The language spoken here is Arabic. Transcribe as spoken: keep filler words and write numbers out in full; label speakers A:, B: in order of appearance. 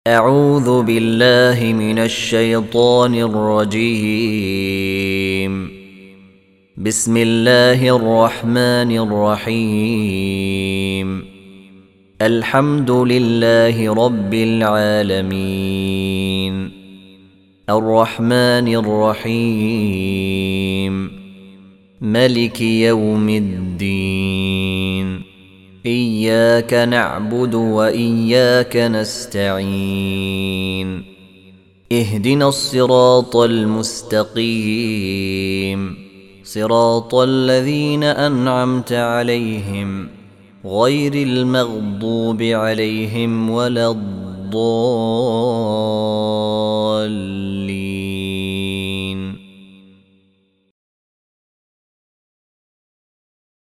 A: أعوذ بالله من الشيطان الرجيم. بسم الله الرحمن الرحيم. الحمد لله رب العالمين، الرحمن الرحيم، ملك يوم الدين. إياك نعبد وإياك نستعين. اهدنا الصراط المستقيم، صراط الذين أنعمت عليهم غير المغضوب عليهم ولا الضالين.